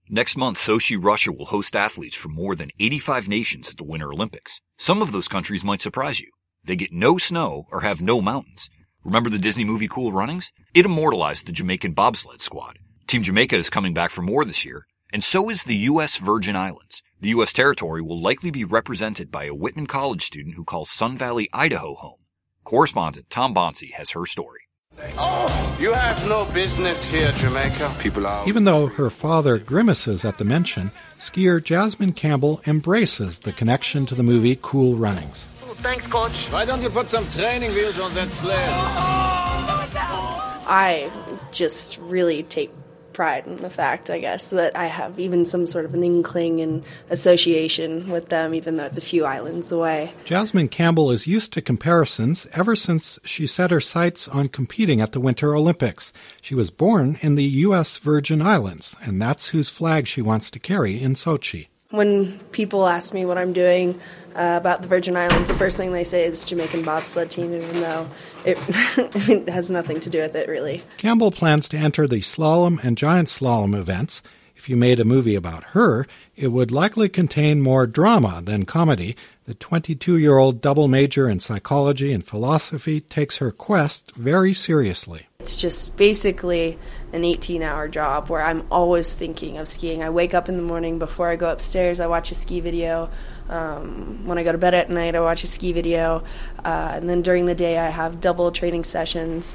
Next month, Sochi, Russia will host athletes from more than 85 nations at the Winter Olympics. Some of those countries might surprise you. They get no snow or have no mountains. Remember the Disney movie Cool Runnings? It immortalized the Jamaican bobsled squad. Team Jamaica is coming back for more this year, and so is the U.S. Virgin Islands. The U.S. territory will likely be represented by a Whitman College student who calls Sun Valley, Idaho home. Correspondent Tom Bonsi has her story. Oh, you have no business here, Jamaica. People are... Even though her father grimaces at the mention, skier Jasmine Campbell embraces the connection to the movie Cool Runnings. Oh, thanks, Coach. Why don't you put some training wheels on that sled? I just really take pride in the fact, I guess, that I have even some sort of an inkling and association with them, even though it's a few islands away. Jasmine Campbell is used to comparisons ever since she set her sights on competing at the Winter Olympics. She was born in the U.S. Virgin Islands, and that's whose flag she wants to carry in Sochi. When people ask me what I'm doing about the Virgin Islands, the first thing they say is Jamaican bobsled team, even though it has nothing to do with it, really. Campbell plans to enter the slalom and giant slalom events. If you made a movie about her, it would likely contain more drama than comedy. The 22-year-old double major in psychology and philosophy takes her quest very seriously. It's just basically an 18-hour job where I'm always thinking of skiing. I wake up in the morning, before I go upstairs, I watch a ski video. When I go to bed at night, I watch a ski video. And then during the day, I have double training sessions.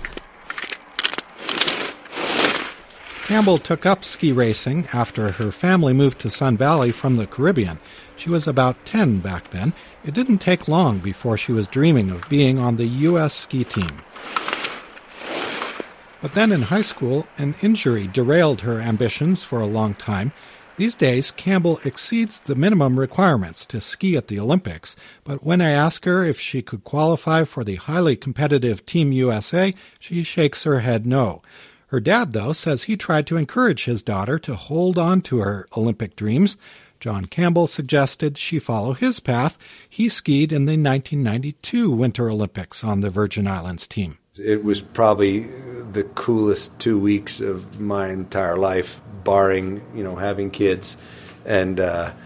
Campbell took up ski racing after her family moved to Sun Valley from the Caribbean. She was about 10 back then. It didn't take long before she was dreaming of being on the U.S. ski team. But then in high school, an injury derailed her ambitions for a long time. These days, Campbell exceeds the minimum requirements to ski at the Olympics, but when I ask her if she could qualify for the highly competitive Team USA, she shakes her head no. Her dad, though, says he tried to encourage his daughter to hold on to her Olympic dreams. John Campbell suggested she follow his path. He skied in the 1992 Winter Olympics on the Virgin Islands team. It was probably the coolest 2 weeks of my entire life, barring, having kids and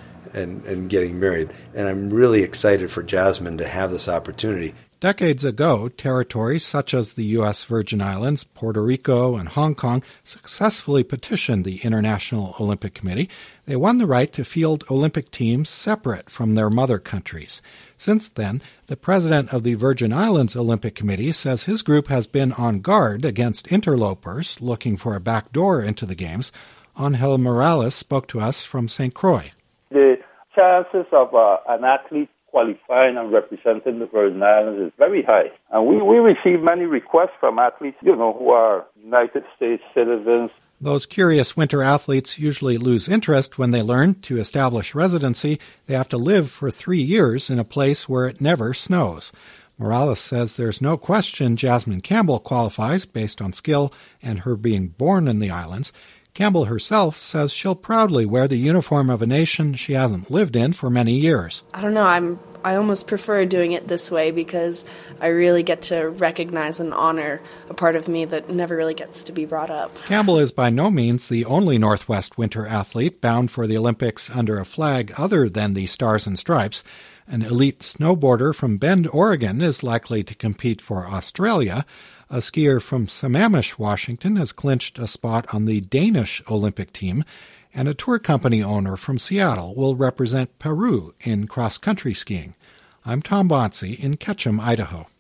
getting married. And I'm really excited for Jasmine to have this opportunity. Decades ago, territories such as the U.S. Virgin Islands, Puerto Rico, and Hong Kong successfully petitioned the International Olympic Committee. They won the right to field Olympic teams separate from their mother countries. Since then, the president of the Virgin Islands Olympic Committee says his group has been on guard against interlopers looking for a backdoor into the Games. Angel Morales spoke to us from St. Croix. The chances of an athlete qualifying and representing the Virgin Islands is very high. And we receive many requests from athletes, who are United States citizens. Those curious winter athletes usually lose interest when they learn to establish residency. They have to live for 3 years in a place where it never snows. Morales says there's no question Jasmine Campbell qualifies based on skill and her being born in the islands. Campbell herself says she'll proudly wear the uniform of a nation she hasn't lived in for many years. I don't know, I almost prefer doing it this way because I really get to recognize and honor a part of me that never really gets to be brought up. Campbell is by no means the only Northwest winter athlete bound for the Olympics under a flag other than the Stars and Stripes. An elite snowboarder from Bend, Oregon is likely to compete for Australia. A skier from Sammamish, Washington has clinched a spot on the Danish Olympic team, and a tour company owner from Seattle will represent Peru in cross-country skiing. I'm Tom Bonsi in Ketchum, Idaho.